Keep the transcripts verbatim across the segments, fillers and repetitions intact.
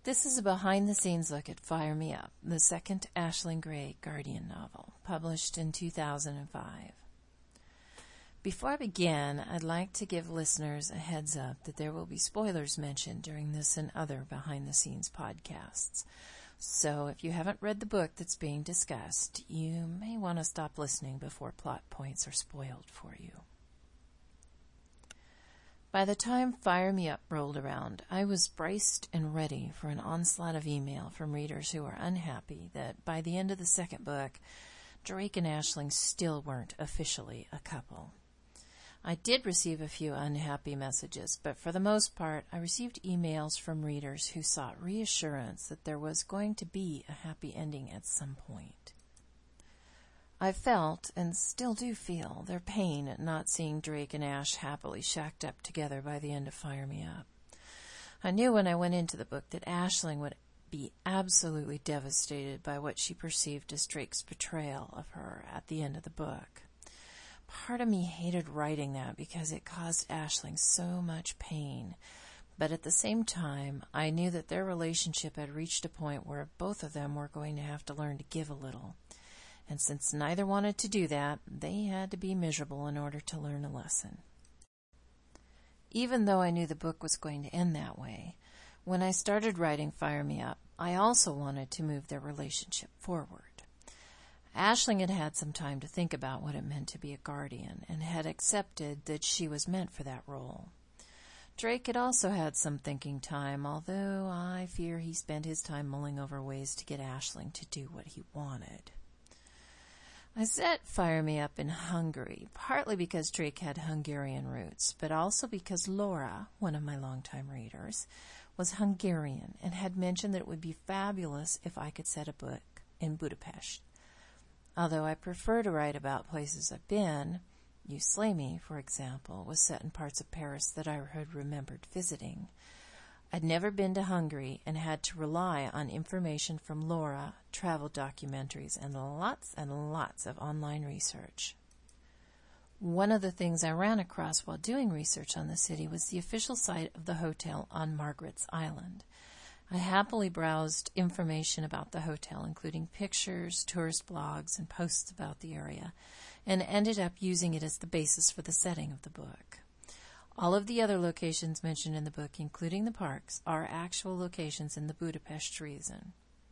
This is a behind-the-scenes look at Fire Me Up, the second Aisling Gray Guardian novel, published in two thousand five. Before I begin, I'd like to give listeners a heads up that there will be spoilers mentioned during this and other behind-the-scenes podcasts. So if you haven't read the book that's being discussed, you may want to stop listening before plot points are spoiled for you. By the time Fire Me Up rolled around, I was braced and ready for an onslaught of email from readers who were unhappy that by the end of the second book, Drake and Aisling still weren't officially a couple. I did receive a few unhappy messages, but for the most part, I received emails from readers who sought reassurance that there was going to be a happy ending at some point. I felt, and still do feel, their pain at not seeing Drake and Ash happily shacked up together by the end of Fire Me Up. I knew when I went into the book that Aisling would be absolutely devastated by what she perceived as Drake's betrayal of her at the end of the book. Part of me hated writing that because it caused Aisling so much pain, but at the same time, I knew that their relationship had reached a point where both of them were going to have to learn to give a little. And since neither wanted to do that, they had to be miserable in order to learn a lesson. Even though I knew the book was going to end that way, when I started writing Fire Me Up, I also wanted to move their relationship forward. Aisling had had some time to think about what it meant to be a guardian and had accepted that she was meant for that role. Drake had also had some thinking time, although I fear he spent his time mulling over ways to get Aisling to do what he wanted. I set Fire Me Up in Hungary, partly because Drake had Hungarian roots, but also because Laura, one of my longtime readers, was Hungarian and had mentioned that it would be fabulous if I could set a book in Budapest. Although I prefer to write about places I've been, You Slay Me, for example, was set in parts of Paris that I had remembered visiting. I'd never been to Hungary and had to rely on information from Laura, travel documentaries, and lots and lots of online research. One of the things I ran across while doing research on the city was the official site of the hotel on Margaret's Island. I happily browsed information about the hotel, including pictures, tourist blogs, and posts about the area, and ended up using it as the basis for the setting of the book. All of the other locations mentioned in the book, including the parks, are actual locations in the Budapest region.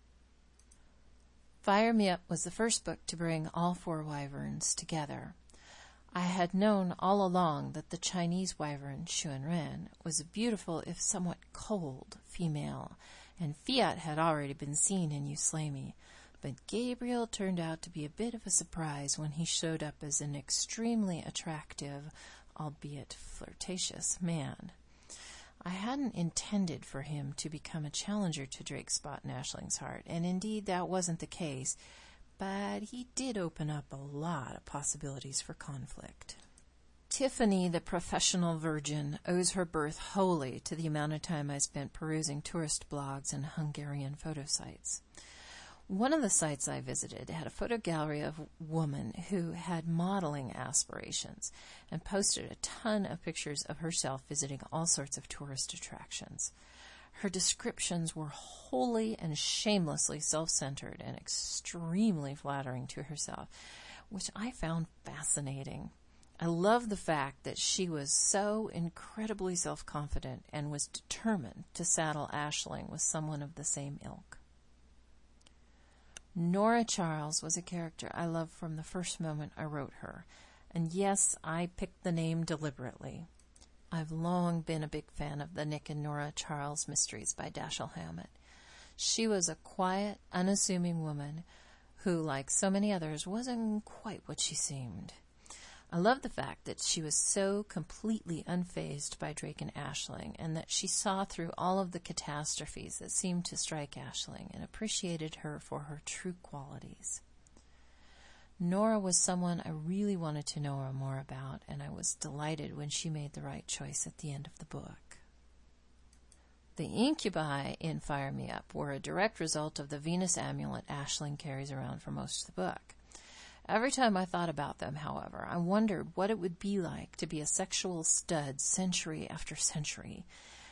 Fire Me Up was the first book to bring all four wyverns together. I had known all along that the Chinese wyvern, Xuanren, was a beautiful, if somewhat cold, female, and Fiat had already been seen in You Slay Me, but Gabriel turned out to be a bit of a surprise when he showed up as an extremely attractive, albeit flirtatious, man. I hadn't intended for him to become a challenger to Drake's spot in Aisling's heart, and indeed that wasn't the case, but he did open up a lot of possibilities for conflict. Tiffany, the professional virgin, owes her birth wholly to the amount of time I spent perusing tourist blogs and Hungarian photo sites. One of the sites I visited had a photo gallery of a woman who had modeling aspirations and posted a ton of pictures of herself visiting all sorts of tourist attractions. Her descriptions were wholly and shamelessly self-centered and extremely flattering to herself, which I found fascinating. I love the fact that she was so incredibly self-confident and was determined to saddle Aisling with someone of the same ilk. Nora Charles was a character I loved from the first moment I wrote her, and yes, I picked the name deliberately. I've long been a big fan of the Nick and Nora Charles mysteries by Dashiell Hammett. She was a quiet, unassuming woman who, like so many others, wasn't quite what she seemed. I love the fact that she was so completely unfazed by Drake and Aisling, and that she saw through all of the catastrophes that seemed to strike Aisling and appreciated her for her true qualities. Nora was someone I really wanted to know more about, and I was delighted when she made the right choice at the end of the book. The incubi in Fire Me Up were a direct result of the Venus amulet Aisling carries around for most of the book. Every time I thought about them, however, I wondered what it would be like to be a sexual stud century after century,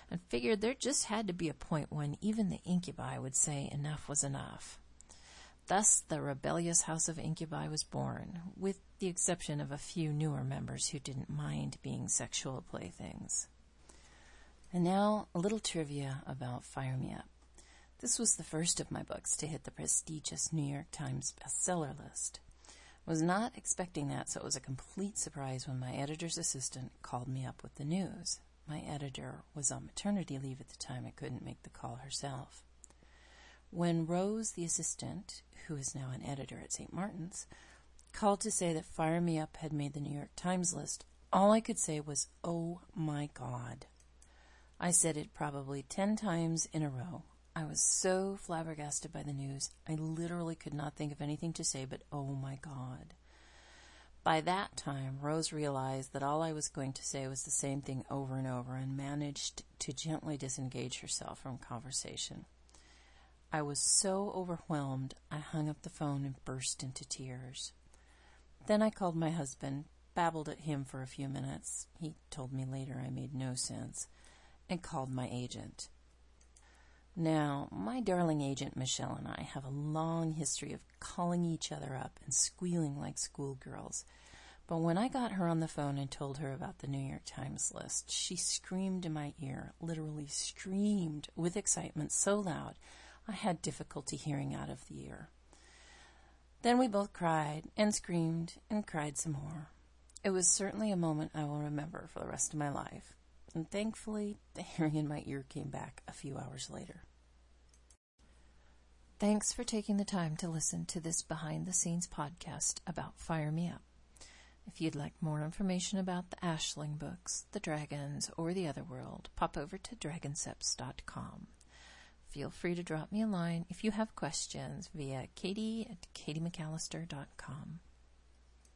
and figured there just had to be a point when even the incubi would say enough was enough. Thus, the rebellious House of Incubi was born, with the exception of a few newer members who didn't mind being sexual playthings. And now, a little trivia about Fire Me Up. This was the first of my books to hit the prestigious New York Times bestseller list. I was not expecting that, so it was a complete surprise when my editor's assistant called me up with the news. My editor was on maternity leave at the time and couldn't make the call herself. When Rose, the assistant, who is now an editor at Saint Martin's, called to say that Fire Me Up had made the New York Times list, all I could say was, "Oh my God." I said it probably ten times in a row. I was so flabbergasted by the news, I literally could not think of anything to say but, "Oh my God." By that time, Rose realized that all I was going to say was the same thing over and over and managed to gently disengage herself from conversation. I was so overwhelmed, I hung up the phone and burst into tears. Then I called my husband, babbled at him for a few minutes, he told me later I made no sense, and called my agent. Now, my darling agent Michelle and I have a long history of calling each other up and squealing like schoolgirls, but when I got her on the phone and told her about the New York Times list, she screamed in my ear, literally screamed with excitement so loud I had difficulty hearing out of the ear. Then we both cried and screamed and cried some more. It was certainly a moment I will remember for the rest of my life, and thankfully the hearing in my ear came back a few hours later. Thanks for taking the time to listen to this behind-the-scenes podcast about Fire Me Up. If you'd like more information about the Aisling books, the dragons, or the Otherworld, pop over to dragonceps dot com. Feel free to drop me a line if you have questions via katie at katie mcallister dot com.